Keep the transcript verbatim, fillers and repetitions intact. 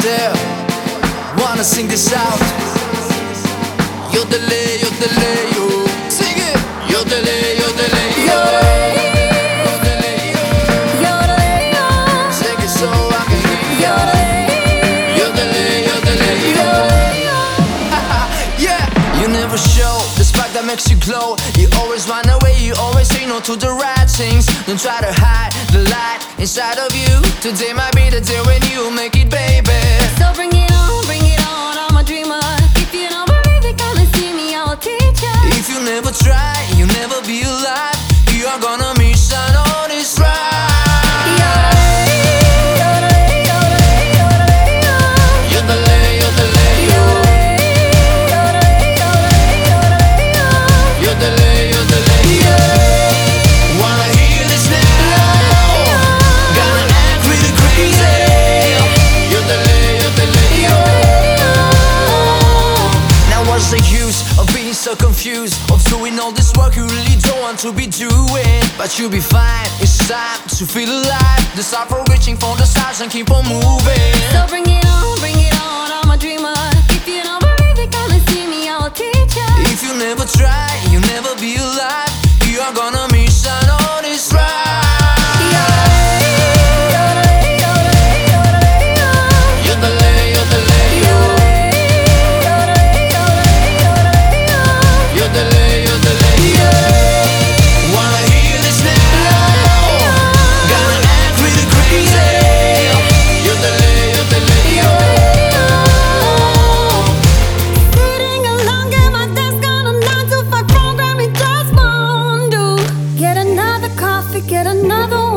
there, wanna sing this out. Yodelay, yodelay, yo. Sing it. Yodelay, yodelay, yo. Yodelay, yo. Yodelay, yo. Sing it so I can hear you. Yodelay, yodelay, yo. Yeah. You never show the spark that makes you glow. You always run away, you always say no to the right things. Don't try to hide the light inside of you. Today might be the day when you make it, baby. So bring it on, bring it on, I'm a dreamer. If you don't believe it, come and see me, I will teach you. If you never try, you'll never be alive. You are gonna miss out on this ride. Yodelay, yodelay, yodelay, yodelay, yo. Yodelay, yodelay, yo. Yodelay, yodelay, yodelay, yo. Yodelay, yodelay, yo. Wanna hear this now? Gonna act really crazy. Yodelay, yodelay, yo. Now what's the use of being so confused? Of doing all this work you really don't want to be doing. But you'll be fine, it's time to feel alive. Decide for reaching for the stars and keep on moving. So bring it on, bring it on, I'm a dreamer. If you don't believe it, come and see me, I will teach you. If you never try, you'll never be alive. You are gonna miss out on this ride. Yodelay, yodelay, yodelay, yo. Yodelay, yodelay, yo. Yodelay, yodelay, yodelay, yo. Yodelay, yodelay, yo. Wanna hear this now? Gonna act really crazy. Yodelay, yodelay, yo. Sitting alone at my desk on a nine to five program, it just won't do. Get another coffee, get another